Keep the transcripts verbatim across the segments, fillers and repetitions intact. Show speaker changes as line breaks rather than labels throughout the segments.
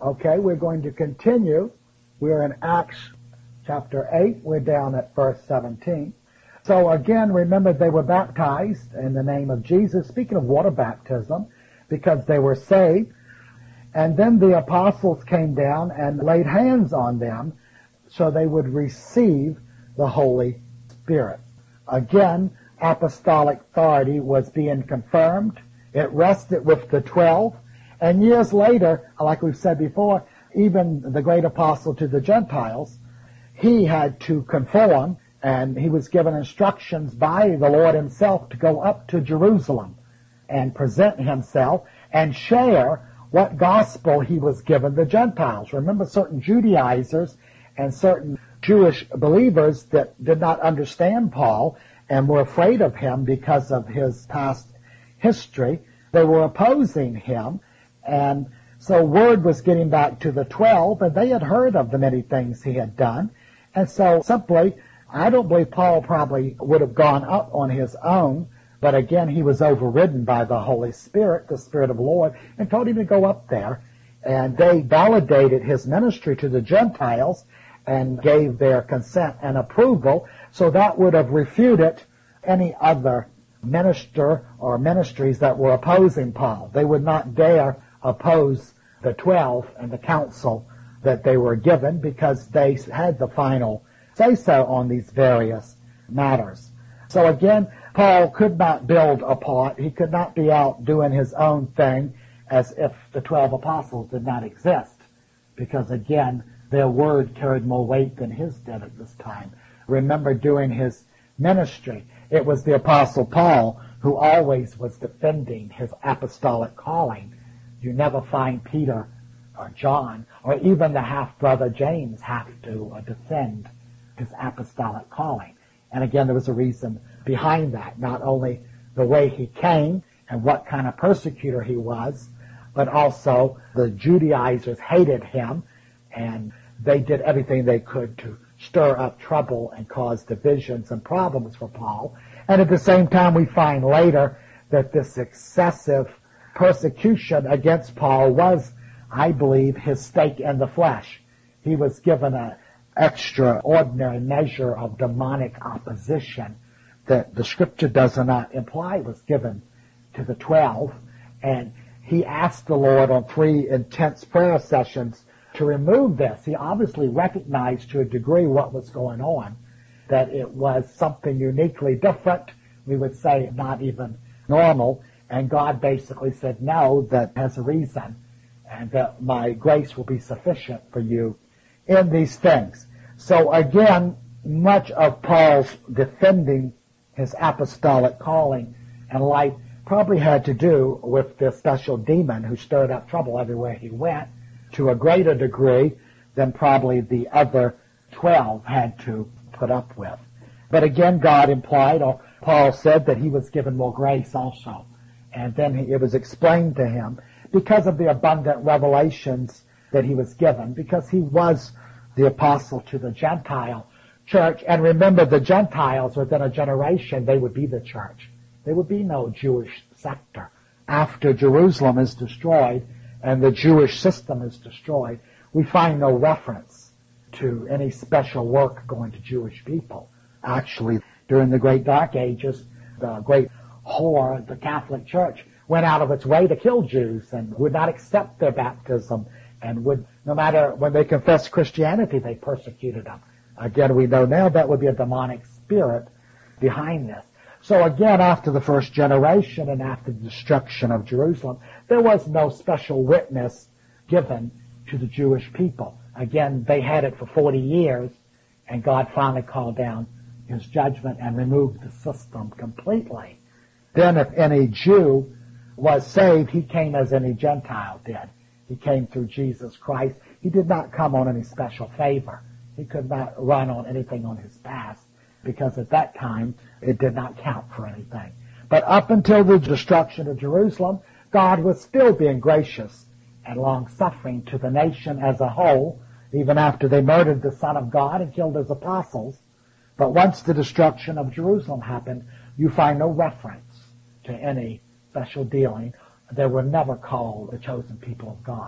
Okay, we're going to continue. We're in Acts chapter eight. We're down at verse seventeen. So again, remember they were baptized in the name of Jesus, speaking of water baptism, because they were saved. And then the apostles came down and laid hands on them so they would receive the Holy Spirit. Again, apostolic authority was being confirmed. It rested with the twelve. And years later, like we've said before, even the great apostle to the Gentiles, he had to conform, and he was given instructions by the Lord himself to go up to Jerusalem and present himself and share what gospel he was given the Gentiles. Remember, certain Judaizers and certain Jewish believers that did not understand Paul and were afraid of him because of his past history, they were opposing him. And so word was getting back to the twelve, and they had heard of the many things he had done. And so simply, I don't believe Paul probably would have gone up on his own, but again, he was overridden by the Holy Spirit, the Spirit of the Lord, and told him to go up there. And they validated his ministry to the Gentiles and gave their consent and approval. So that would have refuted any other minister or ministries that were opposing Paul. They would not dare oppose the twelve and the counsel that they were given because they had the final say-so on these various matters. So again, Paul could not build a part. He could not be out doing his own thing as if the twelve apostles did not exist, because again, their word carried more weight than his did at this time. Remember, during his ministry, it was the apostle Paul who always was defending his apostolic calling. You never find Peter or John or even the half-brother James have to uh, defend his apostolic calling. And again, there was a reason behind that, not only the way he came and what kind of persecutor he was, but also the Judaizers hated him, and they did everything they could to stir up trouble and cause divisions and problems for Paul. And at the same time, we find later that this excessive persecution against Paul was, I believe, his stake in the flesh. He was given an extraordinary measure of demonic opposition that the Scripture does not imply was given to the twelve. And he asked the Lord on three intense prayer sessions to remove this. He obviously recognized to a degree what was going on, that it was something uniquely different, we would say not even normal, and God basically said, no, that has a reason, and that my grace will be sufficient for you in these things. So again, much of Paul's defending his apostolic calling and life probably had to do with this special demon who stirred up trouble everywhere he went, to a greater degree than probably the other twelve had to put up with. But again, God implied, or Paul said, that he was given more grace also. And then it was explained to him because of the abundant revelations that he was given, because he was the apostle to the Gentile church. And remember, the Gentiles within a generation, they would be the church. There would be no Jewish sector. After Jerusalem is destroyed and the Jewish system is destroyed, we find no reference to any special work going to Jewish people. Actually, during the Great Dark Ages, the great whore, the Catholic Church, went out of its way to kill Jews and would not accept their baptism, and would, no matter when they confessed Christianity, they persecuted them. Again, we know now that would be a demonic spirit behind this. So again, after the first generation and after the destruction of Jerusalem, there was no special witness given to the Jewish people. Again, they had it for forty years, and God finally called down his judgment and removed the system completely. Then if any Jew was saved, he came as any Gentile did. He came through Jesus Christ. He did not come on any special favor. He could not run on anything on his past, because at that time it did not count for anything. But up until the destruction of Jerusalem, God was still being gracious and long-suffering to the nation as a whole, even after they murdered the Son of God and killed his apostles. But once the destruction of Jerusalem happened, you find no reference to any special dealing. They were never called the chosen people of God.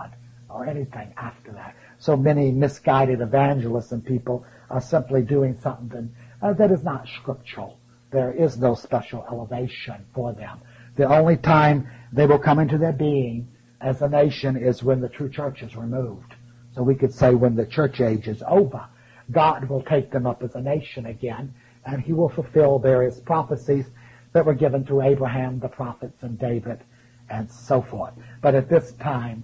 or anything after that. So many misguided evangelists and people are simply doing something uh, that is not scriptural. There is no special elevation for them. The only time they will come into their being as a nation is when the true church is removed. So we could say when the church age is over, God will take them up as a nation again, and he will fulfill various prophecies that were given to Abraham, the prophets, and David, and so forth. But at this time,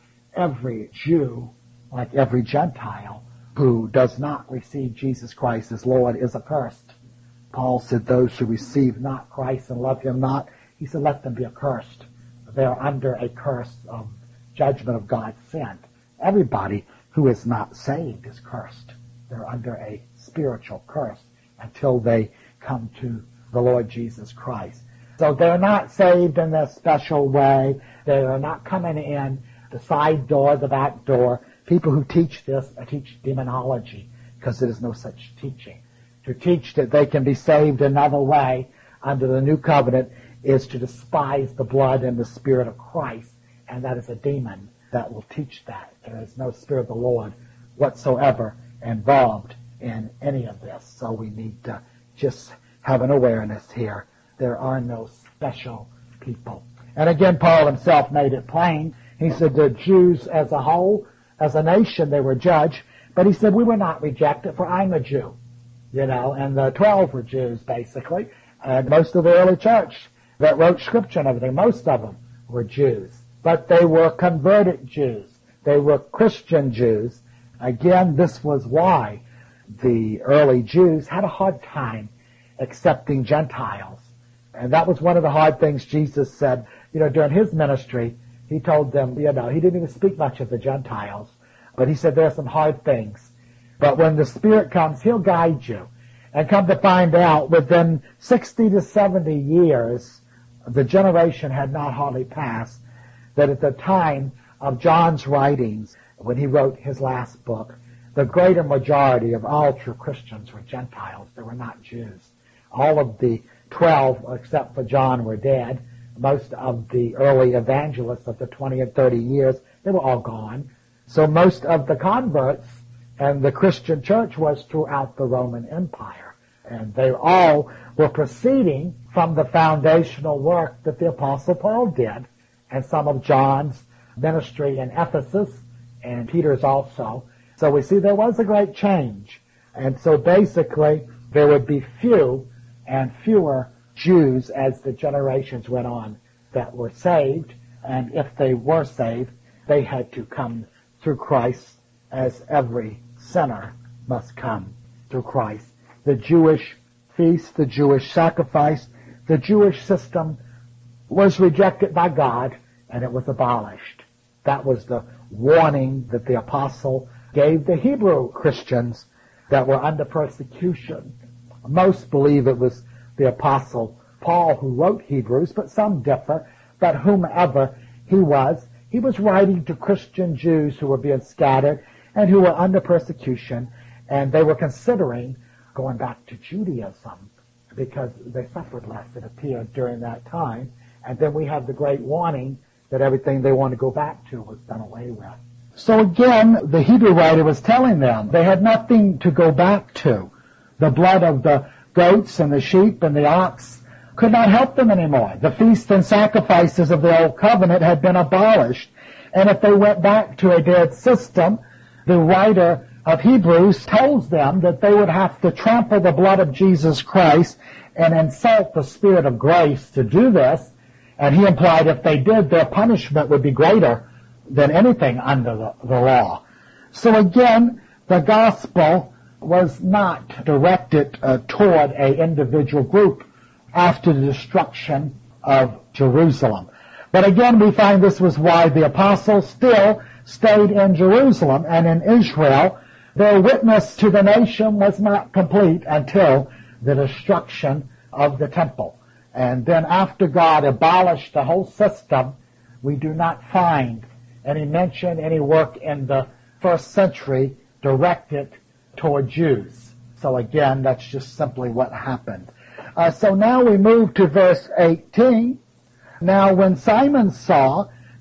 every Jew, like every Gentile, who does not receive Jesus Christ as Lord is accursed. Paul said, those who receive not Christ and love him not, he said, let them be accursed. They're under a curse of judgment of God sent. Everybody who is not saved is cursed. They're under a spiritual curse until they come to the Lord Jesus Christ. So they're not saved in a special way. They are not coming in the side door, the back door. People who teach this teach demonology, because there is no such teaching. To teach that they can be saved another way under the new covenant is to despise the blood and the Spirit of Christ, and that is a demon that will teach that. There is no Spirit of the Lord whatsoever involved in any of this. So we need to just have an awareness here. There are no special people. And again, Paul himself made it plain. He said the Jews as a whole, as a nation, they were judged. But he said, we were not rejected, for I'm a Jew. You know, and the twelve were Jews, basically. And most of the early church that wrote scripture and everything, most of them were Jews. But they were converted Jews. They were Christian Jews. Again, this was why the early Jews had a hard time accepting Gentiles. And that was one of the hard things Jesus said, you know, during his ministry. He told them, you know, he didn't even speak much of the Gentiles, but he said there are some hard things. But when the Spirit comes, he'll guide you. And come to find out, within sixty to seventy years, the generation had not hardly passed, that at the time of John's writings, when he wrote his last book, the greater majority of all true Christians were Gentiles. They were not Jews. All of the twelve, except for John, were dead. Most of the early evangelists of the twenty and thirty years, they were all gone. So most of the converts and the Christian church was throughout the Roman Empire. And they all were proceeding from the foundational work that the Apostle Paul did, and some of John's ministry in Ephesus, and Peter's also. So we see there was a great change. And so basically there would be few and fewer Jews as the generations went on that were saved, and if they were saved, they had to come through Christ, as every sinner must come through Christ. The Jewish feast, the Jewish sacrifice, the Jewish system was rejected by God, and it was abolished. That was the warning that the apostle gave the Hebrew Christians that were under persecution. Most believe it was the apostle Paul who wrote Hebrews, but some differ. But whomever he was, he was writing to Christian Jews who were being scattered and who were under persecution, and they were considering going back to Judaism because they suffered less, it appeared, during that time. And then we have the great warning that everything they wanted to go back to was done away with. So again, the Hebrew writer was telling them they had nothing to go back to. The blood of the goats and the sheep and the ox could not help them anymore. The feasts and sacrifices of the old covenant had been abolished. And if they went back to a dead system, the writer of Hebrews tells them that they would have to trample the blood of Jesus Christ and insult the Spirit of grace to do this. And he implied if they did, their punishment would be greater than anything under the, the law. So again, the gospel was not directed uh, toward an individual group after the destruction of Jerusalem. But again, we find this was why the apostles still stayed in Jerusalem and in Israel. Their witness to the nation was not complete until the destruction of the temple. And then after God abolished the whole system, we do not find any mention, any work in the first century directed toward Jews. So again, that's just simply what happened. Uh, so now we move to verse eighteen. Now when Simon saw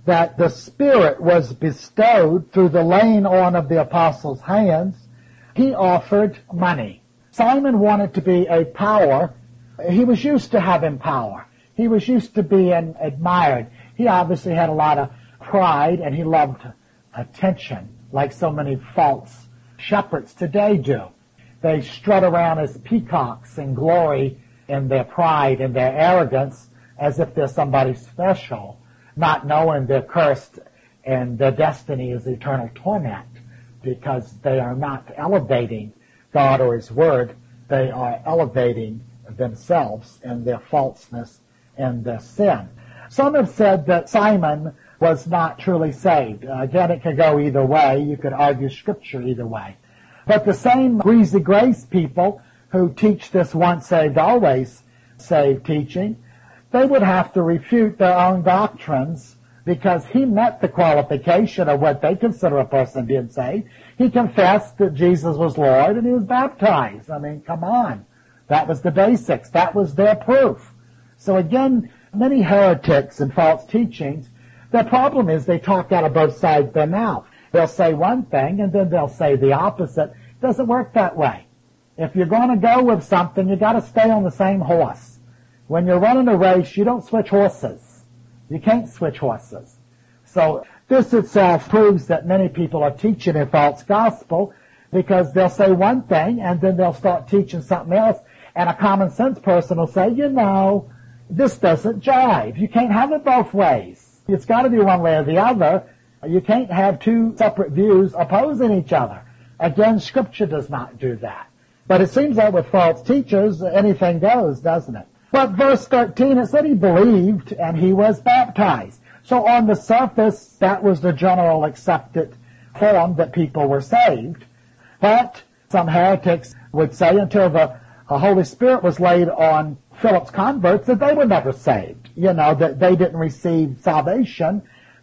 that the Spirit was bestowed through the laying on of the apostles' hands, he offered money. Simon wanted to be a power. He was used to having power. He was used to being admired. He obviously had a lot of pride, and he loved attention, like so many false shepherds today do. They strut around as peacocks and glory in their pride and their arrogance as if they're somebody special, not knowing they're cursed and their destiny is eternal torment because they are not elevating God or His Word. They are elevating themselves and their falseness and their sin. Some have said that Simon was not truly saved. Uh, again, it could go either way. You could argue Scripture either way. But the same greasy grace people who teach this once saved, always saved teaching, they would have to refute their own doctrines because he met the qualification of what they consider a person being saved. He confessed that Jesus was Lord and he was baptized. I mean, come on. That was the basics. That was their proof. So again, many heretics and false teachings, their problem is they talk out of both sides of their mouth. They'll say one thing and then they'll say the opposite. It doesn't work that way. If you're going to go with something, you got to stay on the same horse. When you're running a race, you don't switch horses. You can't switch horses. So this itself proves that many people are teaching a false gospel because they'll say one thing and then they'll start teaching something else, and a common sense person will say, you know, this doesn't jive. You can't have it both ways. It's got to be one way or the other. You can't have two separate views opposing each other. Again, Scripture does not do that. But it seems like with false teachers, anything goes, doesn't it? But verse thirteen, it said he believed and he was baptized. So on the surface, that was the general accepted form that people were saved. But some heretics would say until the Holy Spirit was laid on Philip's converts that they were never saved. You know, that they didn't receive salvation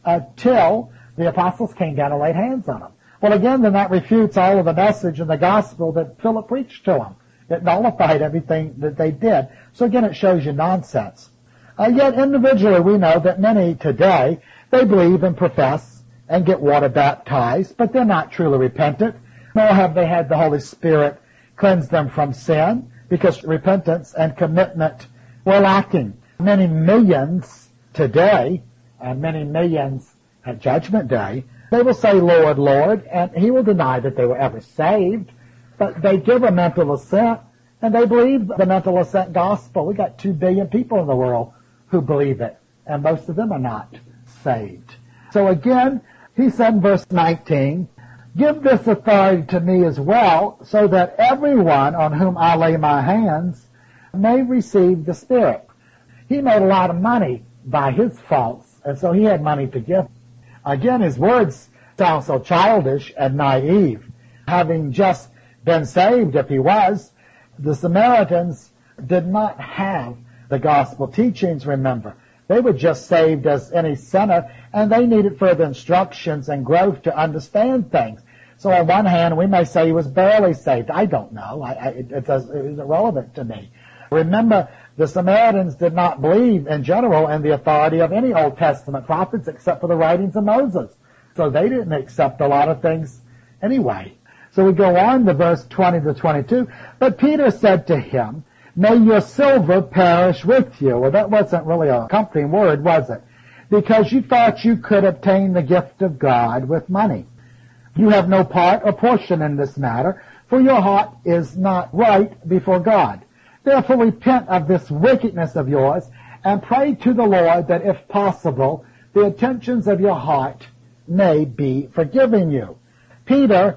until the apostles came down and laid hands on them. Well, again, then that refutes all of the message and the gospel that Philip preached to them. It nullified everything that they did. So again, it shows you nonsense. Uh, yet individually we know that many today, they believe and profess and get water baptized, but they're not truly repentant, nor have they had the Holy Spirit cleanse them from sin, because repentance and commitment were lacking. Many millions today, and many millions at Judgment Day, they will say, Lord, Lord, and he will deny that they were ever saved, but they give a mental assent, and they believe the mental assent gospel. We got two billion people in the world who believe it, and most of them are not saved. So again, he said in verse nineteen, give this authority to me as well, so that everyone on whom I lay my hands may receive the Spirit. He made a lot of money by his faults, and so he had money to give. Again, his words sound so childish and naive. Having just been saved, if he was, the Samaritans did not have the gospel teachings, remember. They were just saved as any sinner, and they needed further instructions and growth to understand things. So on one hand, we may say he was barely saved. I don't know. I, I, it, it, does, it isn't relevant to me. Remember, the Samaritans did not believe in general in the authority of any Old Testament prophets except for the writings of Moses. So they didn't accept a lot of things anyway. So we go on to verse twenty to twenty-two. But Peter said to him, may your silver perish with you. Well, that wasn't really a comforting word, was it? Because you thought you could obtain the gift of God with money. You have no part or portion in this matter, for your heart is not right before God. Therefore repent of this wickedness of yours, and pray to the Lord that if possible, the intentions of your heart may be forgiven you. Peter,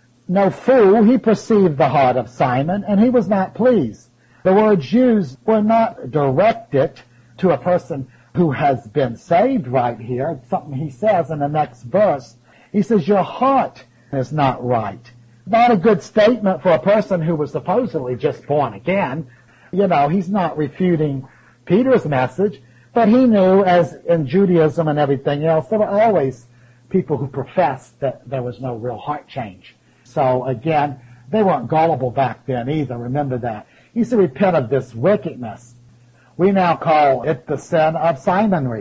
no fool, he perceived the heart of Simon, and he was not pleased. The words used were not directed to a person who has been saved right here. It's something he says in the next verse. He says, your heart is not right. Not a good statement for a person who was supposedly just born again. You know, he's not refuting Peter's message, but he knew, as in Judaism and everything else, there were always people who professed that there was no real heart change. So again, they weren't gullible back then either. Remember that. He said, repent of this wickedness. We now call it the sin of Simonry.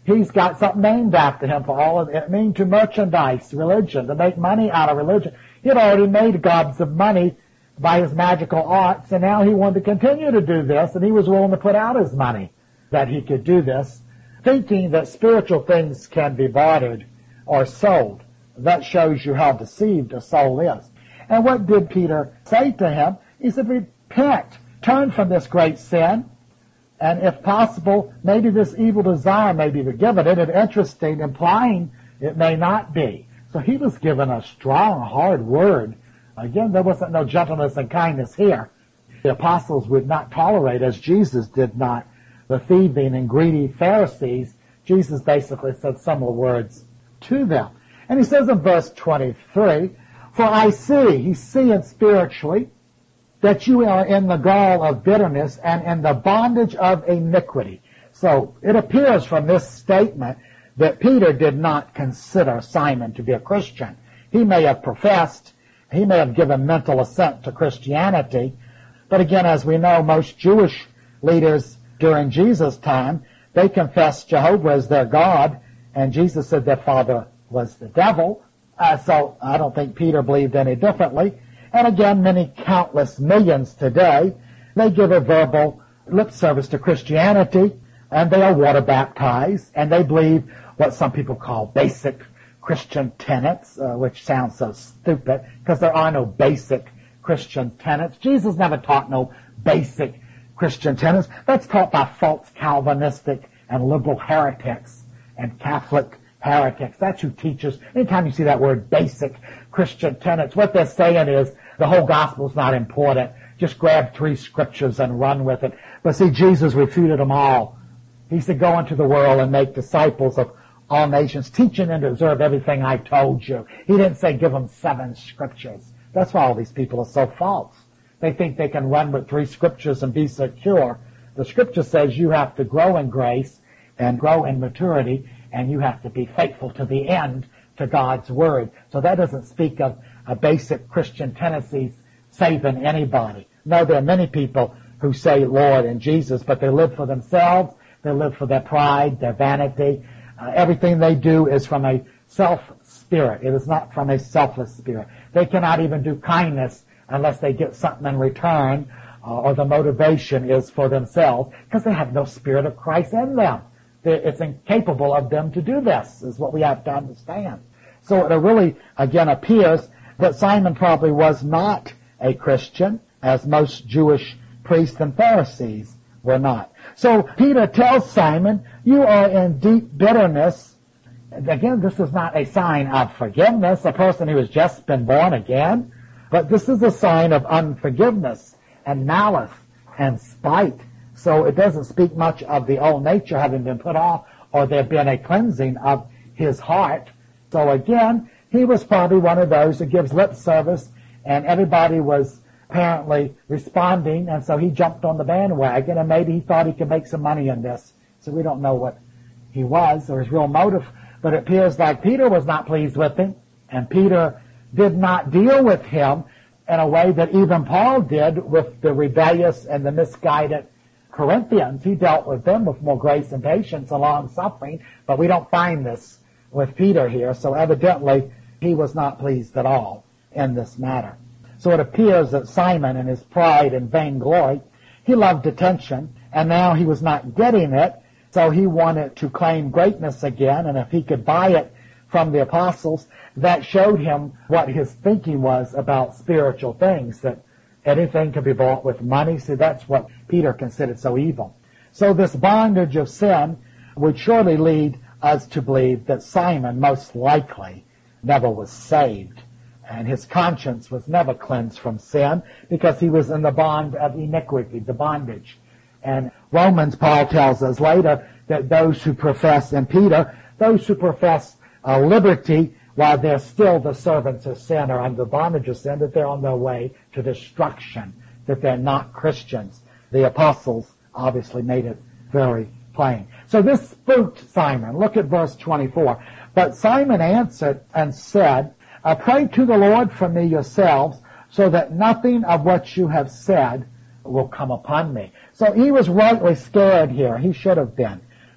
He's got something named after him for all of it. It means to merchandise religion, to make money out of religion. He had already made gobs of money by his magical arts, and now he wanted to continue to do this, and he was willing to put out his money that he could do this, thinking that spiritual things can be bartered or sold. That shows you how deceived a soul is. And what did Peter say to him? He said, repent, turn from this great sin, and if possible, maybe this evil desire may be forgiven. It is interesting, implying it may not be. So he was given a strong, hard word. Again, there wasn't no gentleness and kindness here. The apostles would not tolerate, as Jesus did not, the thieving and greedy Pharisees. Jesus basically said similar words to them. And he says in verse twenty-three, for I see, he's seeing spiritually, that you are in the gall of bitterness and in the bondage of iniquity. So it appears from this statement that Peter did not consider Simon to be a Christian. He may have professed, he may have given mental assent to Christianity, but again, as we know, most Jewish leaders during Jesus' time, they confessed Jehovah as their God, and Jesus said their father was the devil. Uh, so I don't think Peter believed any differently. And again, many countless millions today, they give a verbal lip service to Christianity, and they are water baptized, and they believe what some people call basic Christian tenets, uh, which sounds so stupid, because there are no basic Christian tenets. Jesus never taught no basic Christian tenets. That's taught by false Calvinistic and liberal heretics and Catholic heretics. That's who teaches. Anytime you see that word basic Christian tenets, what they're saying is the whole gospel's not important. Just grab three scriptures and run with it. But see, Jesus refuted them all. He said, go into the world and make disciples of all nations, teaching them to observe everything I told you. He didn't say give them seven scriptures. That's why all these people are so false. They think they can run with three scriptures and be secure. The scripture says you have to grow in grace and grow in maturity, and you have to be faithful to the end to God's word. So that doesn't speak of a basic Christian tendencies saving anybody. No, there are many people who say Lord and Jesus, but they live for themselves. They live for their pride, their vanity. Uh, everything they do is from a self-spirit. It is not from a selfless spirit. They cannot even do kindness unless they get something in return, uh, or the motivation is for themselves, because they have no spirit of Christ in them. It's incapable of them to do this, is what we have to understand. So it really, again, appears that Simon probably was not a Christian, as most Jewish priests and Pharisees were not. So Peter tells Simon, you are in deep bitterness. Again, this is not a sign of forgiveness, a person who has just been born again, but this is a sign of unforgiveness and malice and spite. So it doesn't speak much of the old nature having been put off or there been a cleansing of his heart. So again, he was probably one of those who gives lip service, and everybody was apparently responding, and so he jumped on the bandwagon, and maybe he thought he could make some money in this. So we don't know what he was or his real motive, but it appears like Peter was not pleased with him, and Peter did not deal with him in a way that even Paul did with the rebellious and the misguided Corinthians. He dealt with them with more grace and patience and long suffering, but we don't find this with Peter here, so evidently he was not pleased at all in this matter. So it appears that Simon, in his pride and vainglory, he loved attention, and now he was not getting it, so he wanted to claim greatness again, and if he could buy it from the apostles, that showed him what his thinking was about spiritual things, that anything could be bought with money. See, that's what Peter considered so evil. So this bondage of sin would surely lead us to believe that Simon most likely never was saved, and his conscience was never cleansed from sin because he was in the bond of iniquity, the bondage. And Romans, Paul tells us later that those who profess, and Peter, those who profess uh, liberty while they're still the servants of sin or under bondage of sin, that they're on their way to destruction, that they're not Christians. The apostles obviously made it very plain. So this spooked Simon. Look at verse twenty-four. But Simon answered and said, I pray to the Lord for me yourselves, so that nothing of what you have said will come upon me. So he was rightly scared here. He should have been.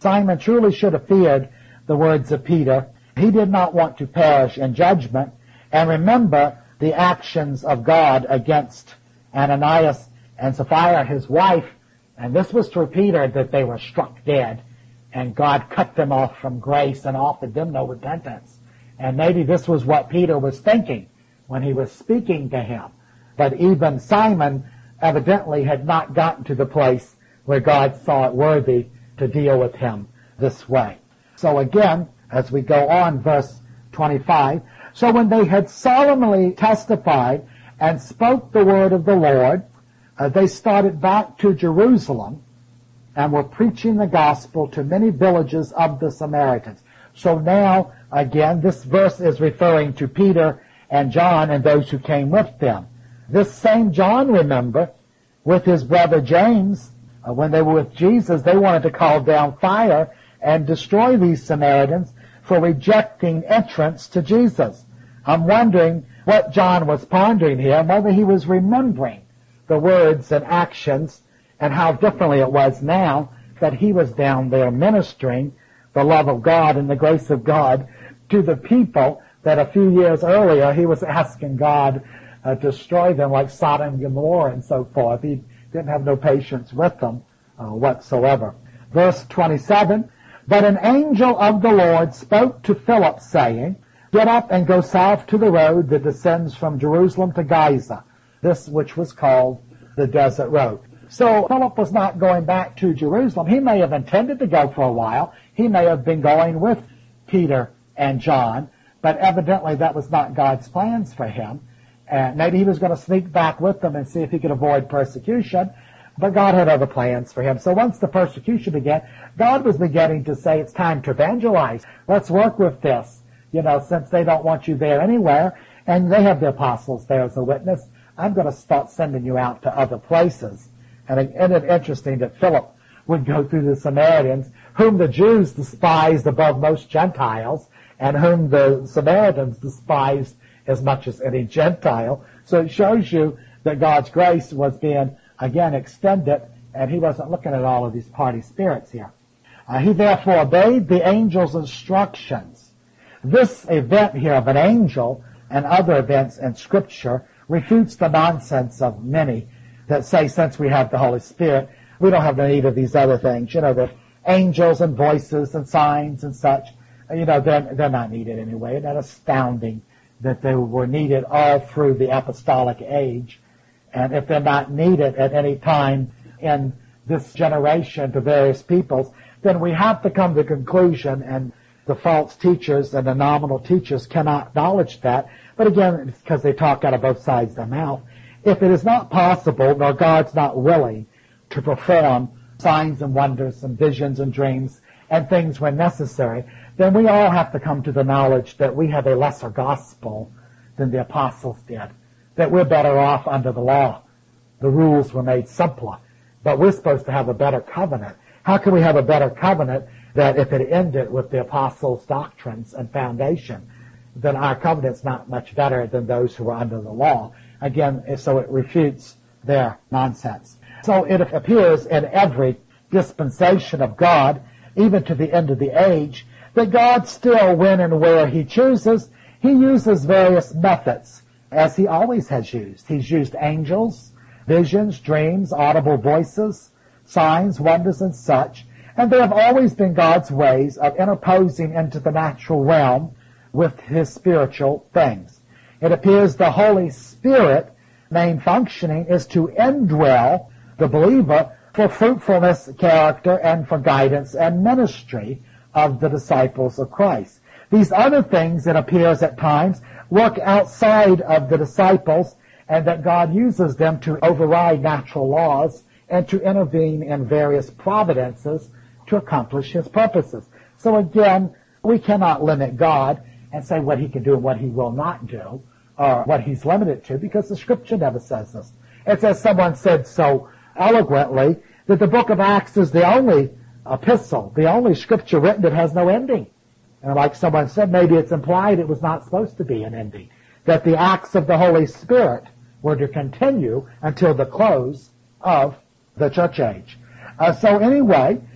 Simon truly should have feared the words of Peter. He did not want to perish in judgment. And remember the actions of God against Ananias and Sapphira, his wife. And this was through Peter that they were struck dead. And God cut them off from grace and offered them no repentance. And maybe this was what Peter was thinking when he was speaking to him. But even Simon evidently had not gotten to the place where God saw it worthy to deal with him this way. So again, as we go on, verse twenty-five, so when they had solemnly testified and spoke the word of the Lord, uh, they started back to Jerusalem and were preaching the gospel to many villages of the Samaritans. So now, again, this verse is referring to Peter and John and those who came with them. This same John, remember, with his brother James, uh, when they were with Jesus, they wanted to call down fire and destroy these Samaritans for rejecting entrance to Jesus. I'm wondering what John was pondering here, and whether he was remembering the words and actions and how differently it was now that he was down there ministering the love of God and the grace of God to the people that a few years earlier he was asking God uh, to destroy them like Sodom and Gomorrah and so forth. He didn't have no patience with them uh, whatsoever. Verse twenty-seven, but an angel of the Lord spoke to Philip, saying, get up and go south to the road that descends from Jerusalem to Gaza, this which was called the Desert Road. So Philip was not going back to Jerusalem. He may have intended to go for a while. He may have been going with Peter and John, but evidently that was not God's plans for him. And maybe he was going to sneak back with them and see if he could avoid persecution, but God had other plans for him. So once the persecution began, God was beginning to say, it's time to evangelize. Let's work with this. You know, since they don't want you there anywhere, and they have the apostles there as a witness, I'm going to start sending you out to other places. And it ended interesting that Philip would go through the Samaritans, whom the Jews despised above most Gentiles, and whom the Samaritans despised as much as any Gentile. So it shows you that God's grace was being, again, extended, and he wasn't looking at all of these party spirits here. Uh, he therefore obeyed the angel's instructions. This event here of an angel and other events in Scripture refutes the nonsense of many that say, since we have the Holy Spirit, we don't have the need of these other things. You know, the angels and voices and signs and such, you know, they're, they're not needed anyway. Isn't that astounding that they were needed all through the apostolic age? And if they're not needed at any time in this generation to various peoples, then we have to come to the conclusion, and the false teachers and the nominal teachers cannot acknowledge that. But again, it's because they talk out of both sides of their mouth. If it is not possible, nor God's not willing to perform signs and wonders and visions and dreams and things when necessary, then we all have to come to the knowledge that we have a lesser gospel than the apostles did, that we're better off under the law. The rules were made simpler, but we're supposed to have a better covenant. How can we have a better covenant that if it ended with the apostles' doctrines and foundation, then our covenant's not much better than those who were under the law? Again, so it refutes their nonsense. So it appears in every dispensation of God, even to the end of the age, that God still, when and where he chooses, he uses various methods, as he always has used. He's used angels, visions, dreams, audible voices, signs, wonders, and such. And they have always been God's ways of interposing into the natural realm with his spiritual things. It appears the Holy Spirit, main functioning, is to indwell the believer for fruitfulness, character, and for guidance and ministry of the disciples of Christ. These other things, it appears at times, work outside of the disciples, and that God uses them to override natural laws and to intervene in various providences to accomplish his purposes. So again, we cannot limit God and say what he can do and what he will not do, or what he's limited to, because the Scripture never says this. It's as someone said so eloquently, that the book of Acts is the only epistle, the only Scripture written that has no ending. And like someone said, maybe it's implied it was not supposed to be an ending, that the acts of the Holy Spirit were to continue until the close of the church age. Uh, so anyway,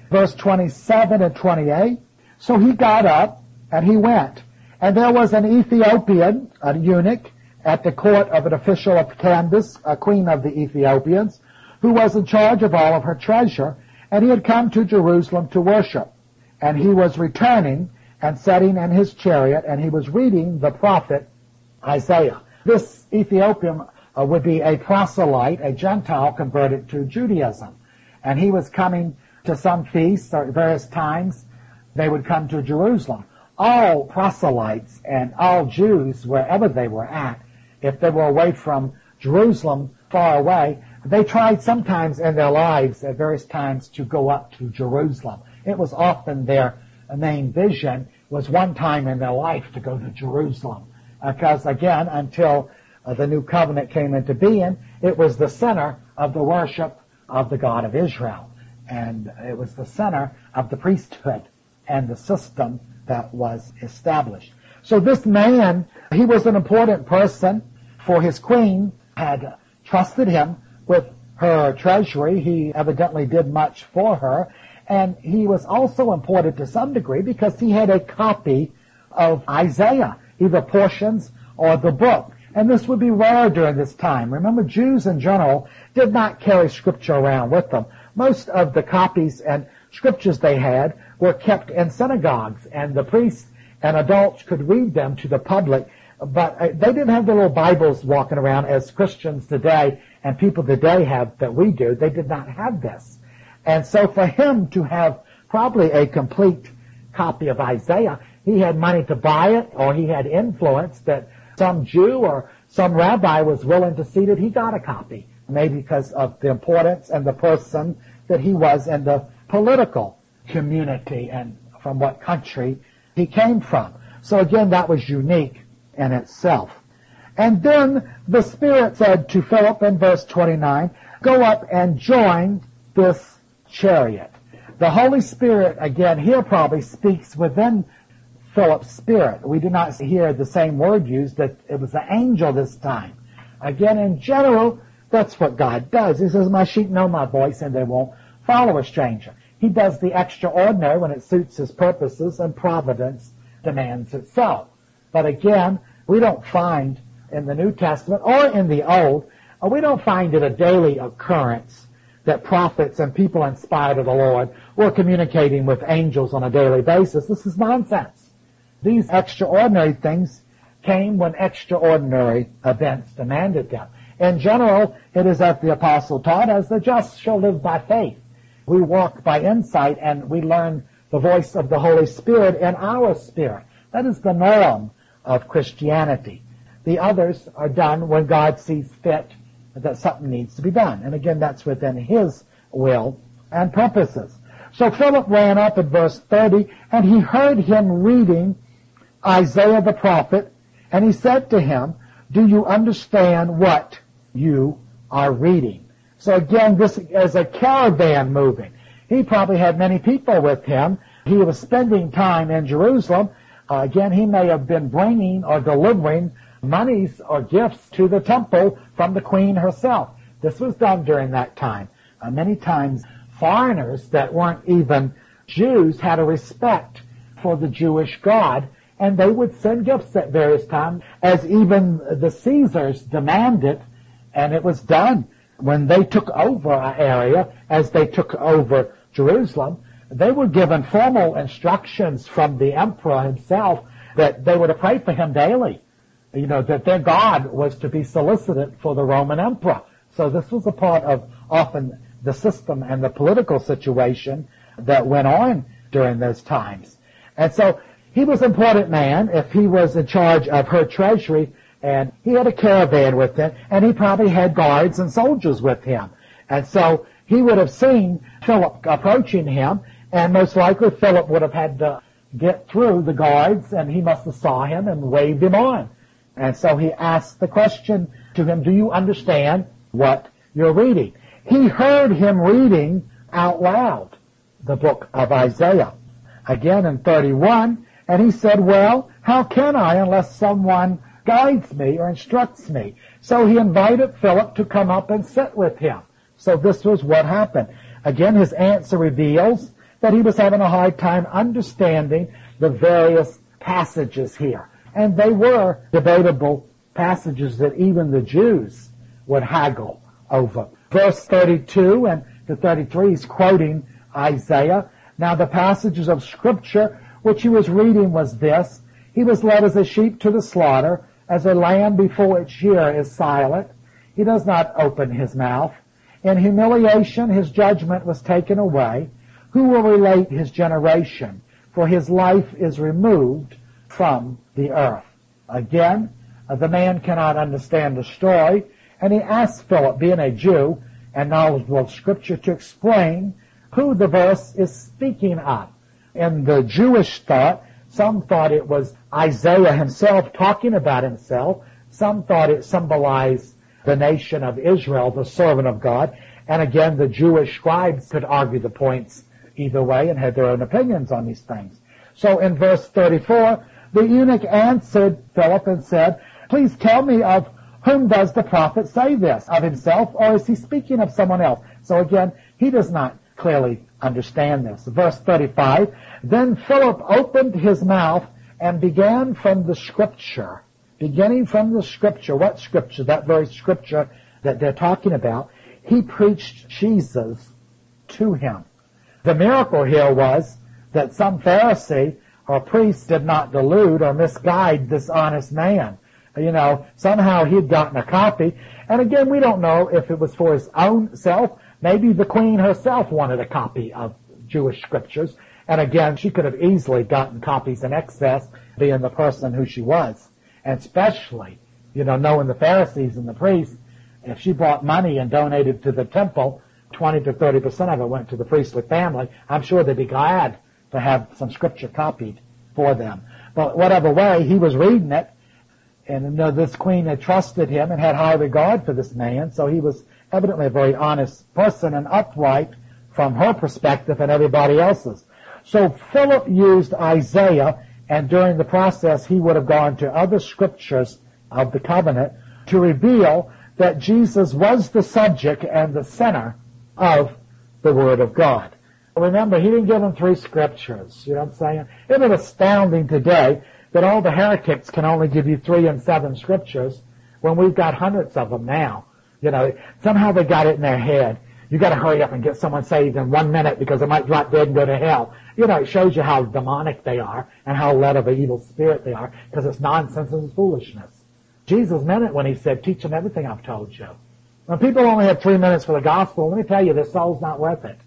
verse twenty-seven and twenty-eight. So he got up and he went. And there was an Ethiopian, a eunuch, at the court of an official of Candace, a queen of the Ethiopians, who was in charge of all of her treasure, and he had come to Jerusalem to worship. And he was returning and sitting in his chariot, and he was reading the prophet Isaiah. This Ethiopian uh, would be a proselyte, a Gentile converted to Judaism. And he was coming to some feasts or various times. They would come to Jerusalem. All proselytes and all Jews, wherever they were at, if they were away from Jerusalem, far away, they tried sometimes in their lives at various times to go up to Jerusalem. It was often their main vision, was one time in their life to go to Jerusalem. Because again, until uh, the new covenant came into being, it was the center of the worship of the God of Israel. And it was the center of the priesthood and the system that was established. So this man, he was an important person, for his queen had trusted him with her treasury. He evidently did much for her. And he was also important to some degree because he had a copy of Isaiah, either portions or the book. And this would be rare during this time. Remember, Jews in general did not carry scripture around with them. Most of the copies and scriptures they had were kept in synagogues, and the priests and adults could read them to the public. But they didn't have the little Bibles walking around as Christians today and people today have that we do. They did not have this. And so for him to have probably a complete copy of Isaiah, he had money to buy it, or he had influence that some Jew or some rabbi was willing to see that he got a copy, maybe because of the importance and the person that he was in the political community and from what country he came from. So again, that was unique in itself. And then the Spirit said to Philip in verse twenty-nine, go up and join this chariot. The Holy Spirit, again, here probably speaks within Philip's spirit. We do not hear the same word used, that it was an angel this time. Again, in general, that's what God does. He says, my sheep know my voice and they won't follow a stranger. He does the extraordinary when it suits his purposes, and providence demands itself. But again, we don't find in the New Testament or in the Old, we don't find it a daily occurrence that prophets and people inspired of the Lord were communicating with angels on a daily basis. This is nonsense. These extraordinary things came when extraordinary events demanded them. In general, it is as the apostle taught, as the just shall live by faith. We walk by insight and we learn the voice of the Holy Spirit in our spirit. That is the norm of Christianity. The others are done when God sees fit that something needs to be done. And again, that's within his will and purposes. So Philip ran up at verse thirty, and he heard him reading Isaiah the prophet, and he said to him, do you understand what you are reading? So again, this is a caravan moving. He probably had many people with him. He was spending time in Jerusalem. Uh, again, he may have been bringing or delivering monies or gifts to the temple from the queen herself. This was done during that time. Uh, many times, foreigners that weren't even Jews had a respect for the Jewish God, and they would send gifts at various times, as even the Caesars demanded, and it was done. When they took over an area, as they took over Jerusalem, they were given formal instructions from the emperor himself that they were to pray for him daily. You know, that their God was to be solicited for the Roman emperor. So this was a part of often the system and the political situation that went on during those times. And so he was an important man if he was in charge of her treasury, and he had a caravan with him, and he probably had guards and soldiers with him. And so he would have seen Philip approaching him, and most likely Philip would have had to get through the guards, and he must have saw him and waved him on. And so he asked the question to him, do you understand what you're reading? He heard him reading out loud the book of Isaiah. Again in thirty-one, and he said, well, how can I unless someone guides me or instructs me? So he invited Philip to come up and sit with him. So this was what happened. Again, his answer reveals that he was having a hard time understanding the various passages here. And they were debatable passages that even the Jews would haggle over. Verse thirty-two and to thirty-three, he's quoting Isaiah. Now the passages of Scripture which he was reading was this: He was led as a sheep to the slaughter, as a lamb before its shearer is silent. He does not open his mouth. In humiliation his judgment was taken away. Who will relate his generation? For his life is removed from the earth. Again, uh, the man cannot understand the story, and he asks Philip, being a Jew and knowledgeable of Scripture, to explain who the verse is speaking of. In the Jewish thought, some thought it was Isaiah himself talking about himself. Some thought it symbolized the nation of Israel, the servant of God. And again, the Jewish scribes could argue the points either way and had their own opinions on these things. So in verse thirty-four, the eunuch answered Philip and said, Please tell me, of whom does the prophet say this? Of himself, or is he speaking of someone else? So again, he does not clearly understand this. Verse thirty-five, Then Philip opened his mouth and began from the Scripture. Beginning from the Scripture. What Scripture? That very Scripture that they're talking about. He preached Jesus to him. The miracle here was that some Pharisee or priest did not delude or misguide this honest man. You know, somehow he'd gotten a copy. And again, we don't know if it was for his own self. Maybe the queen herself wanted a copy of Jewish scriptures. And again, she could have easily gotten copies in excess, being the person who she was. And especially, you know, knowing the Pharisees and the priests, if she brought money and donated to the temple, twenty to thirty percent of it went to the priestly family. I'm sure they'd be glad to have some scripture copied for them. But whatever way, he was reading it, and you know, this queen had trusted him and had high regard for this man, so he was evidently a very honest person and upright from her perspective and everybody else's. So Philip used Isaiah, and during the process he would have gone to other scriptures of the covenant to reveal that Jesus was the subject and the center of the Word of God. Remember, he didn't give them three scriptures. You know what I'm saying? Isn't it astounding today that all the heretics can only give you three and seven scriptures when we've got hundreds of them now? You know, somehow they got it in their head. You got to hurry up and get someone saved in one minute because they might drop dead and go to hell. You know, it shows you how demonic they are and how led of an evil spirit they are, because it's nonsense and foolishness. Jesus meant it when he said, teach them everything I've told you. When people only have three minutes for the gospel, let me tell you, their soul's not worth it.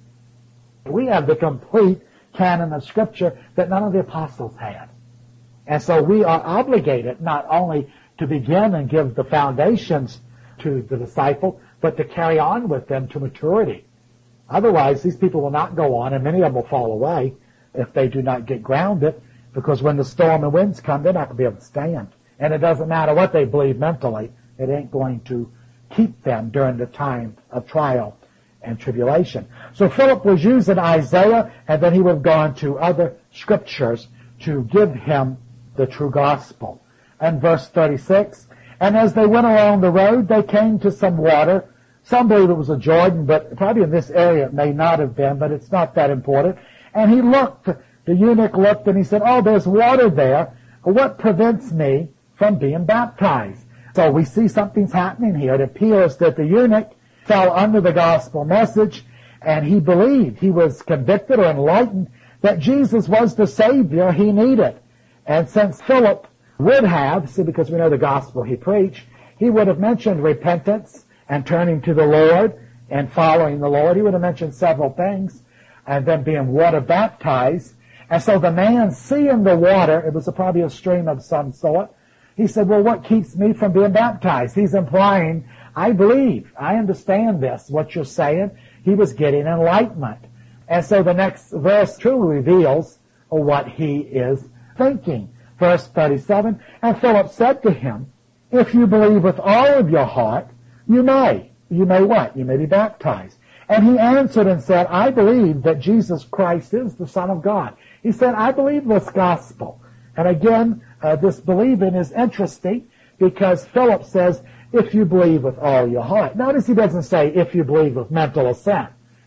We have the complete canon of Scripture that none of the apostles had. And so we are obligated not only to begin and give the foundations to the disciple, but to carry on with them to maturity. Otherwise, these people will not go on, and many of them will fall away if they do not get grounded, because when the storm and winds come, they're not going to be able to stand. And it doesn't matter what they believe mentally, it ain't going to keep them during the time of trial and tribulation. So Philip was using Isaiah, and then he would have gone to other scriptures to give him the true gospel. And verse thirty-six, And as they went along the road, they came to some water. Some believe it was a Jordan, but probably in this area it may not have been, but it's not that important. And he looked, the eunuch looked, and he said, Oh, there's water there. What prevents me from being baptized? So we see something's happening here. It appears that the eunuch fell under the gospel message, and he believed, he was convicted or enlightened that Jesus was the Savior he needed. And since Philip would have, see, because we know the gospel he preached, he would have mentioned repentance and turning to the Lord and following the Lord. He would have mentioned several things, and then being water baptized. And so the man, seeing the water, it was a, probably a stream of some sort, he said, well, what keeps me from being baptized? He's implying, I believe, I understand this, what you're saying. He was getting enlightenment. And so the next verse truly reveals what he is thinking. Verse thirty-seven, And Philip said to him, If you believe with all of your heart, you may. You may what? You may be baptized. And he answered and said, I believe that Jesus Christ is the Son of God. He said, I believe this gospel. And again, uh, this believing is interesting because Philip says, if you believe with all your heart. Notice he doesn't say, if you believe with mental assent.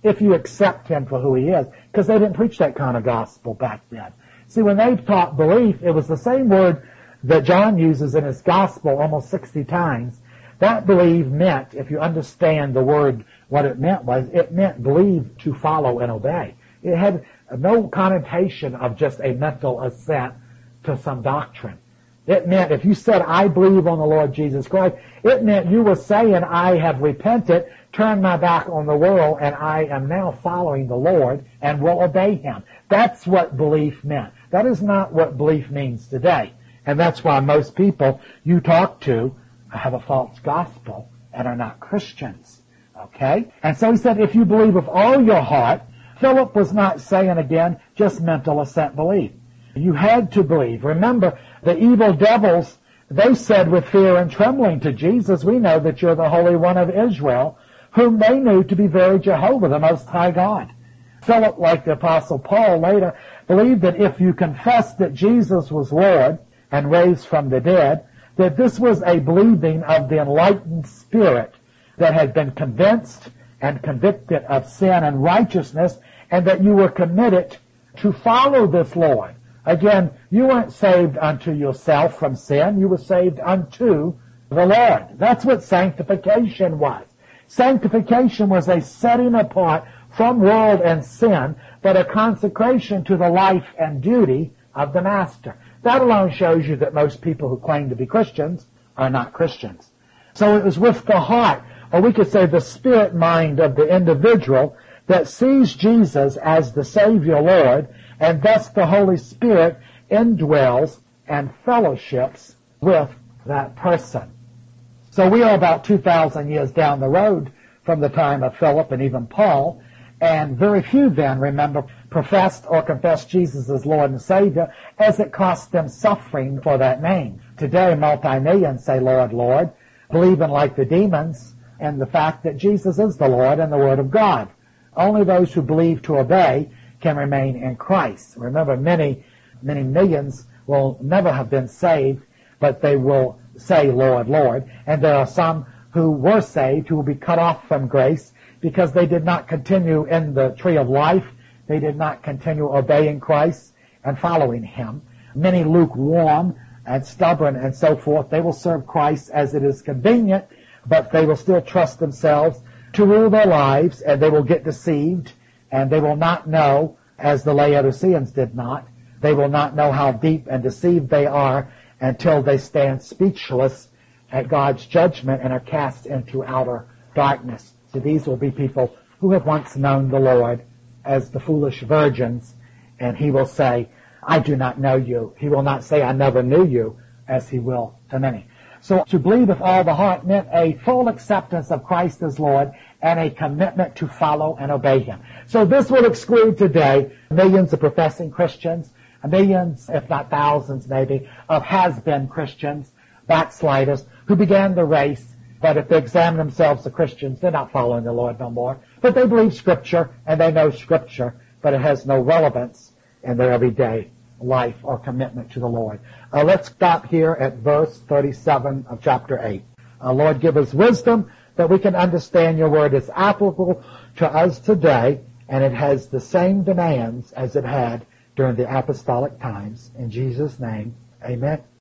if you accept him for who he is, because they didn't preach that kind of gospel back then. See, when they taught belief, it was the same word that John uses in his gospel almost sixty times. That believe meant, if you understand the word, what it meant was, it meant believe to follow and obey. It had no connotation of just a mental assent to some doctrine. It meant if you said, I believe on the Lord Jesus Christ, it meant you were saying, I have repented, turned my back on the world, and I am now following the Lord and will obey him. That's what belief meant. That is not what belief means today. And that's why most people you talk to have a false gospel and are not Christians. Okay? And so he said, if you believe with all your heart, Philip was not saying again, just mental assent belief. You had to believe. Remember, the evil devils, they said with fear and trembling to Jesus, we know that you're the Holy One of Israel, whom they knew to be very Jehovah, the Most High God. Philip, like the Apostle Paul later, believed that if you confessed that Jesus was Lord and raised from the dead, that this was a believing of the enlightened spirit that had been convinced and convicted of sin and righteousness, and that you were committed to follow this Lord. Again, you weren't saved unto yourself from sin. You were saved unto the Lord. That's what sanctification was. Sanctification was a setting apart from world and sin, but a consecration to the life and duty of the Master. That alone shows you that most people who claim to be Christians are not Christians. So it was with the heart, or we could say the spirit mind of the individual, that sees Jesus as the Savior Lord, and thus the Holy Spirit indwells and fellowships with that person. So we are about two thousand years down the road from the time of Philip and even Paul, and very few then, remember, professed or confessed Jesus as Lord and Savior, as it cost them suffering for that name. Today, multi-millions say, Lord, Lord, believing like the demons in the fact that Jesus is the Lord and the Word of God. Only those who believe to obey can remain in Christ. Remember, many, many millions will never have been saved, but they will say, Lord, Lord. And there are some who were saved who will be cut off from grace because they did not continue in the tree of life. They did not continue obeying Christ and following him. Many lukewarm and stubborn and so forth, they will serve Christ as it is convenient, but they will still trust themselves to rule their lives, and they will get deceived, and they will not know, as the Laodiceans did not, they will not know how deep and deceived they are until they stand speechless at God's judgment and are cast into outer darkness. So these will be people who have once known the Lord as the foolish virgins, and he will say, I do not know you. He will not say, I never knew you, as he will to many. So to believe with all the heart meant a full acceptance of Christ as Lord and a commitment to follow and obey him. So this will exclude today millions of professing Christians, millions, if not thousands maybe, of has-been Christians, backsliders, who began the race, but if they examine themselves as Christians, they're not following the Lord no more. But they believe Scripture, and they know Scripture, but it has no relevance in their everyday life or commitment to the Lord. Uh, let's stop here at verse thirty-seven of chapter eight. Uh, Lord, give us wisdom that we can understand your word is applicable to us today, and it has the same demands as it had during the apostolic times. In Jesus' name, amen.